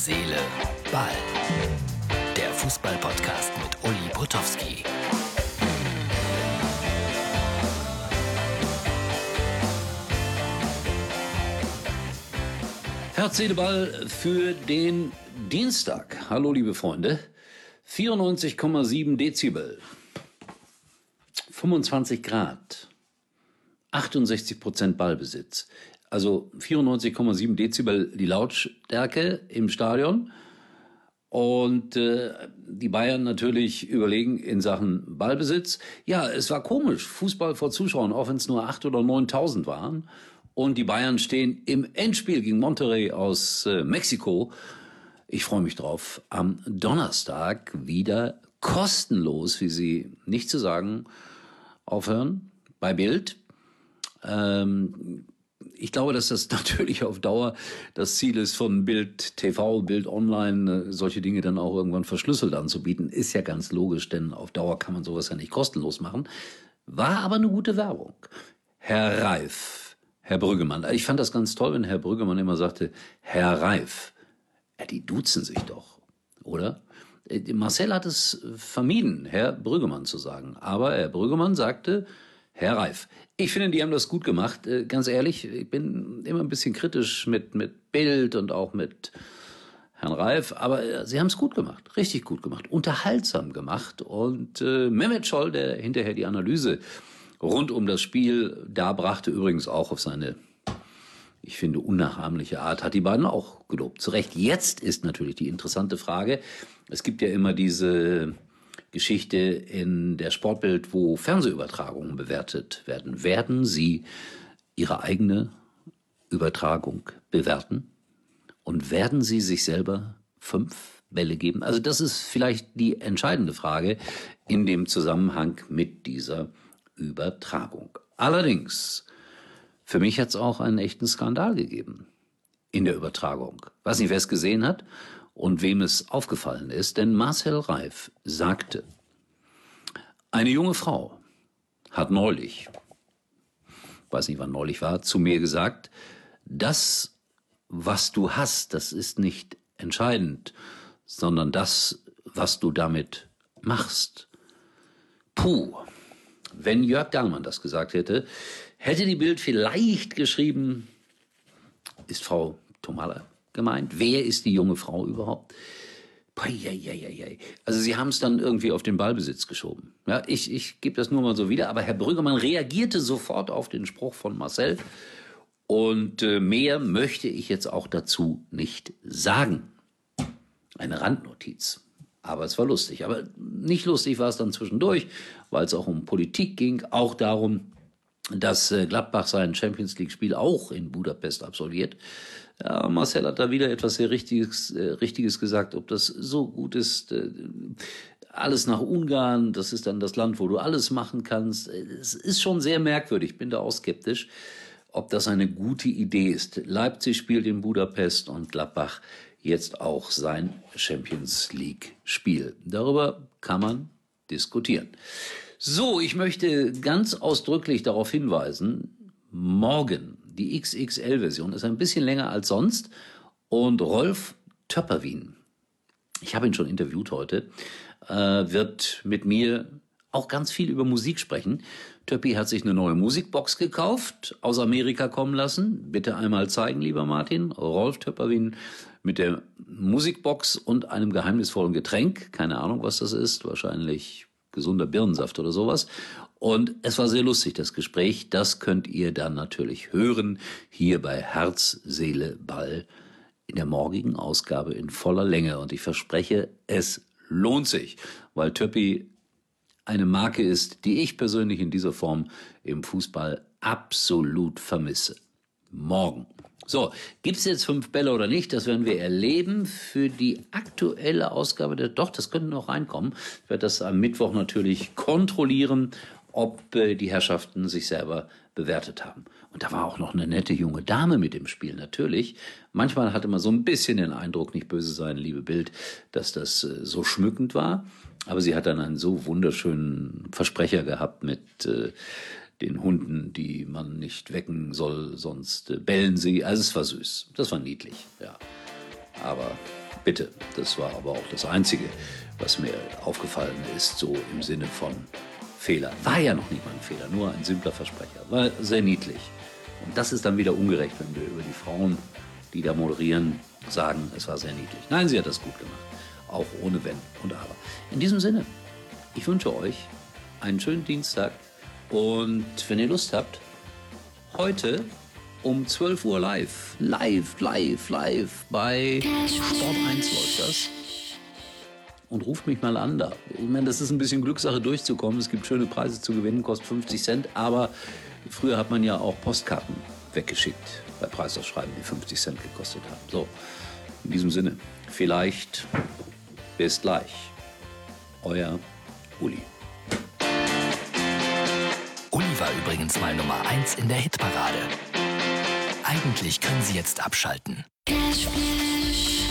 Seele, Ball. Der Fußball-Podcast mit Uli Potowski. Herz, Seele, Ball für den Dienstag. Hallo liebe Freunde. 94,7 Dezibel. 25 Grad. 68% Ballbesitz. Also 94,7 Dezibel die Lautstärke im Stadion. Und die Bayern natürlich überlegen in Sachen Ballbesitz. Ja, es war komisch. Fußball vor Zuschauern, auch wenn es nur 8.000 oder 9.000 waren. Und die Bayern stehen im Endspiel gegen Monterrey aus Mexiko. Ich freue mich drauf. Am Donnerstag wieder kostenlos, wie Sie nicht zu sagen aufhören, bei Bild. Ich glaube, dass das natürlich auf Dauer das Ziel ist, von Bild TV, Bild Online, solche Dinge dann auch irgendwann verschlüsselt anzubieten. Ist ja ganz logisch, denn auf Dauer kann man sowas ja nicht kostenlos machen. War aber eine gute Werbung. Herr Reif, Herr Brüggemann. Ich fand das ganz toll, wenn Herr Brüggemann immer sagte, Herr Reif. Ja, die duzen sich doch, oder? Marcel hat es vermieden, Herr Brüggemann zu sagen. Aber Herr Brüggemann sagte, Herr Reif. Ich finde, die haben das gut gemacht. Ganz ehrlich, ich bin immer ein bisschen kritisch mit Bild und auch mit Herrn Reif. Aber sie haben es gut gemacht, richtig gut gemacht, unterhaltsam gemacht. Und Mehmet Scholl, der hinterher die Analyse rund um das Spiel darbrachte, übrigens auch auf seine, ich finde, unnachahmliche Art, hat die beiden auch gelobt. Zu Recht. Jetzt ist natürlich die interessante Frage, es gibt ja immer diese Geschichte in der Sportbild, wo Fernsehübertragungen bewertet werden. Werden Sie Ihre eigene Übertragung bewerten? Und werden Sie sich selber 5 Bälle geben? Also das ist vielleicht die entscheidende Frage in dem Zusammenhang mit dieser Übertragung. Allerdings, für mich hat es auch einen echten Skandal gegeben in der Übertragung. Weiß nicht, wer es gesehen hat und wem es aufgefallen ist, denn Marcel Reif sagte, eine junge Frau hat neulich, weiß nicht wann neulich war, zu mir gesagt, das, was du hast, das ist nicht entscheidend, sondern das, was du damit machst. Puh, wenn Jörg Dahlmann das gesagt hätte, hätte die Bild vielleicht geschrieben, ist Frau Thomalla gemeint? Wer ist die junge Frau überhaupt? Also sie haben es dann irgendwie auf den Ballbesitz geschoben. Ja, ich gebe das nur mal so wieder, aber Herr Brüggemann reagierte sofort auf den Spruch von Marcel und mehr möchte ich jetzt auch dazu nicht sagen. Eine Randnotiz. Aber es war lustig. Aber nicht lustig war es dann zwischendurch, weil es auch um Politik ging, auch darum, dass Gladbach sein Champions-League-Spiel auch in Budapest absolviert. Ja, Marcel hat da wieder etwas sehr Richtiges gesagt, ob das so gut ist. Alles nach Ungarn, das ist dann das Land, wo du alles machen kannst. Es ist schon sehr merkwürdig, ich bin da auch skeptisch, ob das eine gute Idee ist. Leipzig spielt in Budapest und Gladbach jetzt auch sein Champions-League-Spiel. Darüber kann man diskutieren. So, ich möchte ganz ausdrücklich darauf hinweisen, morgen, die XXL-Version, ist ein bisschen länger als sonst und Rolf Töpperwien, ich habe ihn schon interviewt heute, wird mit mir auch ganz viel über Musik sprechen. Töppi hat sich eine neue Musikbox gekauft, aus Amerika kommen lassen. Bitte einmal zeigen, lieber Martin. Rolf Töpperwien mit der Musikbox und einem geheimnisvollen Getränk. Keine Ahnung, was das ist. Wahrscheinlich gesunder Birnensaft oder sowas. Und es war sehr lustig, das Gespräch. Das könnt ihr dann natürlich hören, hier bei Herz, Seele, Ball in der morgigen Ausgabe in voller Länge. Und ich verspreche, es lohnt sich, weil Töppi eine Marke ist, die ich persönlich in dieser Form im Fußball absolut vermisse. Morgen. So, gibt es jetzt 5 Bälle oder nicht? Das werden wir erleben. Für die aktuelle Ausgabe, doch, das könnte noch reinkommen. Ich werde das am Mittwoch natürlich kontrollieren, ob die Herrschaften sich selber bewertet haben. Und da war auch noch eine nette junge Dame mit im Spiel, natürlich. Manchmal hatte man so ein bisschen den Eindruck, nicht böse sein, liebe Bild, dass das so schmückend war. Aber sie hat dann einen so wunderschönen Versprecher gehabt mit den Hunden, die man nicht wecken soll, sonst bellen sie. Also es war süß, das war niedlich, ja. Aber Bitte. Das war aber auch das Einzige, was mir aufgefallen ist, so im Sinne von Fehler. War ja noch nicht mal ein Fehler, nur ein simpler Versprecher. War sehr niedlich. Und das ist dann wieder ungerecht, wenn wir über die Frauen, die da moderieren, sagen, es war sehr niedlich. Nein, sie hat das gut gemacht. Auch ohne Wenn und Aber. In diesem Sinne, ich wünsche euch einen schönen Dienstag. Und wenn ihr Lust habt, heute um 12 Uhr live bei Sport 1 läuft das. Und ruft mich mal an da. Ich meine, das ist ein bisschen Glückssache durchzukommen. Es gibt schöne Preise zu gewinnen, kostet 50 Cent. Aber früher hat man ja auch Postkarten weggeschickt bei Preisausschreiben, die 50 Cent gekostet haben. So, in diesem Sinne, vielleicht bis gleich. Euer Uli. Uli war übrigens mal Nummer 1 in der Hitparade. Eigentlich können Sie jetzt abschalten.